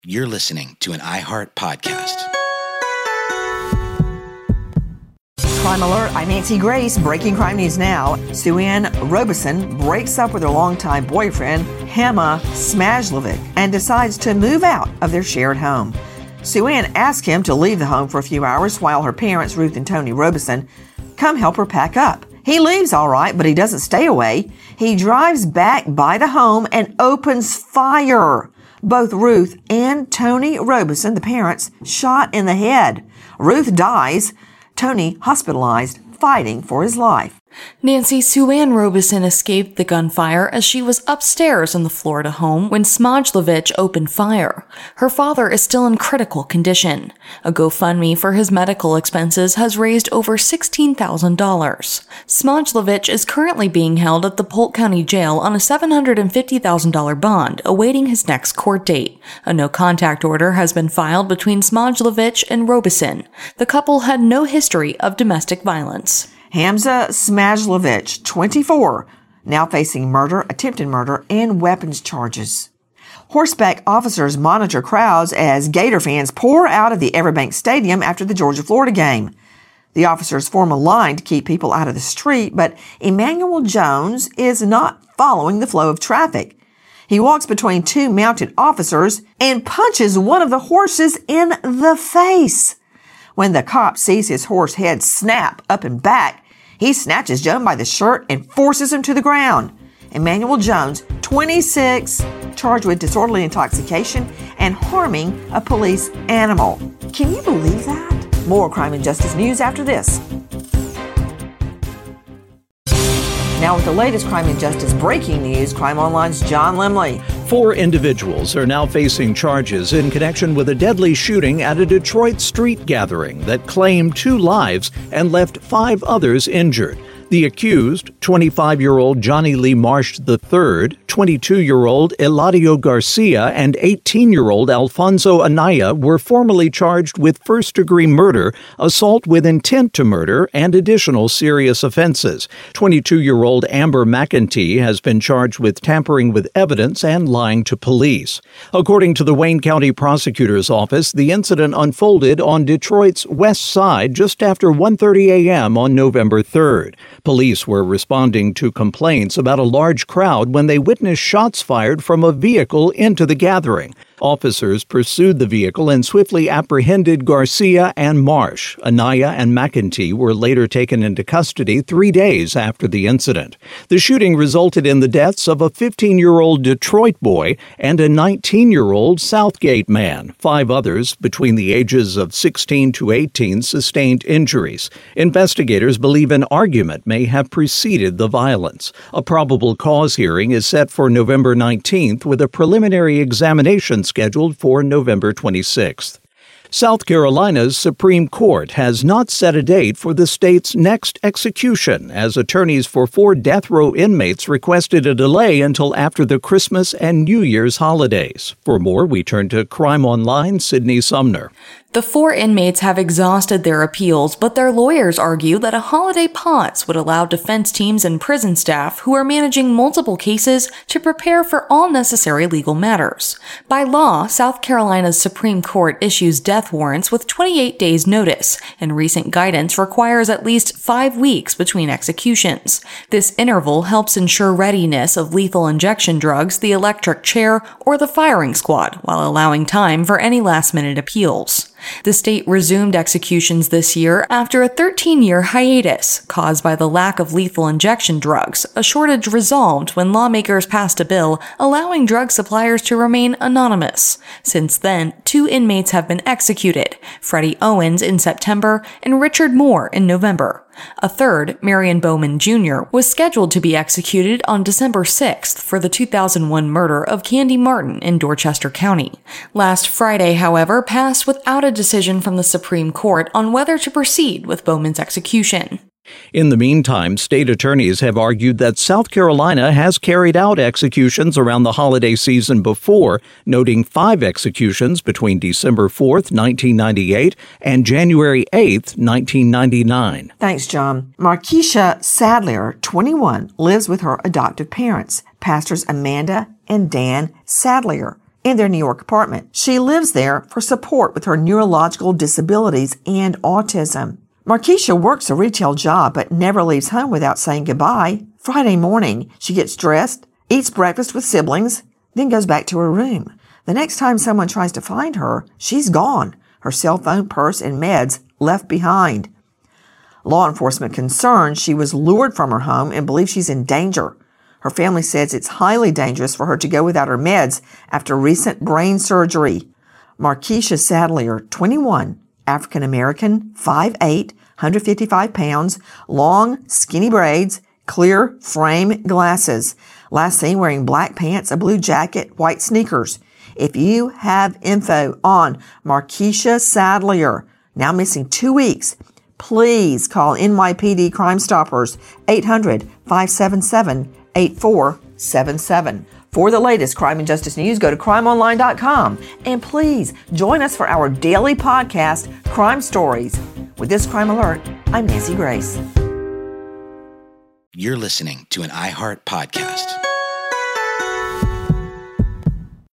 You're listening to an iHeart podcast. Crime Alert, I'm Nancy Grace. Breaking crime news now. Sue Ann Robeson breaks up with her longtime boyfriend, Hema Smajlovic, and decides to move out of their shared home. Sue Ann asks him to leave the home for a few hours while her parents, Ruth and Tony Robeson, come help her pack up. He leaves all right, but he doesn't stay away. He drives back by the home and opens fire. Both Ruth and Tony Robeson, the parents, shot in the head. Ruth dies. Tony hospitalized, fighting for his life. Nancy, Sue Ann Robeson escaped the gunfire as she was upstairs in the Florida home when Smajlovic opened fire. Her father is still in critical condition. A GoFundMe for his medical expenses has raised over $16,000. Smajlovic is currently being held at the Polk County Jail on a $750,000 bond, awaiting his next court date. A no-contact order has been filed between Smajlovic and Robeson. The couple had no history of domestic violence. Hamza Smajlovic, 24, now facing murder, attempted murder, and weapons charges. Horseback officers monitor crowds as Gator fans pour out of the Everbank Stadium after the Georgia-Florida game. The officers form a line to keep people out of the street, but Emmanuel Jones is not following the flow of traffic. He walks between two mounted officers and punches one of the horses in the face. When the cop sees his horse head snap up and back, he snatches Jones by the shirt and forces him to the ground. Emmanuel Jones, 26, charged with disorderly intoxication and harming a police animal. Can you believe that? More crime and justice news after this. Now with the latest crime and justice breaking news, Crime Online's John Lemley. 4 individuals are now facing charges in connection with a deadly shooting at a Detroit street gathering that claimed 2 lives and left 5 others injured. The accused, 25-year-old Johnny Lee Marsh III, 22-year-old Eladio Garcia, and 18-year-old Alfonso Anaya were formally charged with first-degree murder, assault with intent to murder, and additional serious offenses. 22-year-old Amber McEntee has been charged with tampering with evidence and lying to police. According to the Wayne County Prosecutor's Office, the incident unfolded on Detroit's west side just after 1:30 a.m. on November 3rd. Police were responding to complaints about a large crowd when they witnessed shots fired from a vehicle into the gathering. Officers pursued the vehicle and swiftly apprehended Garcia and Marsh. Anaya and McEntee were later taken into custody 3 days after the incident. The shooting resulted in the deaths of a 15-year-old Detroit boy and a 19-year-old Southgate man. 5 others between the ages of 16 to 18 sustained injuries. Investigators believe an argument may have preceded the violence. A probable cause hearing is set for November 19th with a preliminary examination scheduled for November 26th. South Carolina's Supreme Court has not set a date for the state's next execution, as attorneys for 4 death row inmates requested a delay until after the Christmas and New Year's holidays. For more, we turn to Crime Online's Sydney Sumner. The 4 inmates have exhausted their appeals, but their lawyers argue that a holiday pause would allow defense teams and prison staff who are managing multiple cases to prepare for all necessary legal matters. By law, South Carolina's Supreme Court issues death warrants with 28 days' notice, and recent guidance requires at least 5 weeks between executions. This interval helps ensure readiness of lethal injection drugs, the electric chair, or the firing squad, while allowing time for any last-minute appeals. The state resumed executions this year after a 13-year hiatus caused by the lack of lethal injection drugs, a shortage resolved when lawmakers passed a bill allowing drug suppliers to remain anonymous. Since then, 2 inmates have been executed, Freddie Owens in September and Richard Moore in November. A third, Marion Bowman Jr., was scheduled to be executed on December 6th for the 2001 murder of Candy Martin in Dorchester County. Last Friday, however, passed without a decision from the Supreme Court on whether to proceed with Bowman's execution. In the meantime, state attorneys have argued that South Carolina has carried out executions around the holiday season before, noting 5 executions between December 4th, 1998 and January 8th, 1999. Thanks, John. Markeisha Sadler, 21, lives with her adoptive parents, pastors Amanda and Dan Sadler. in their New York apartment. She lives there for support with her neurological disabilities and autism. Markeisha works a retail job but never leaves home without saying goodbye. Friday morning, she gets dressed, eats breakfast with siblings, then goes back to her room. The next time someone tries to find her, she's gone. Her cell phone, purse, and meds left behind. Law enforcement concerned she was lured from her home and believes she's in danger. Her family says it's highly dangerous for her to go without her meds after recent brain surgery. Markeisha Sadlier, 21, African-American, 5'8", 155 pounds, long, skinny braids, clear frame glasses. Last seen wearing black pants, a blue jacket, white sneakers. If you have info on Markeisha Sadlier, now missing 2 weeks, please call NYPD Crime Stoppers, 800-577-8477. For the latest crime and justice news, go to crimeonline.com. And please join us for our daily podcast, Crime Stories. With this Crime Alert, I'm Nancy Grace. You're listening to an iHeart podcast.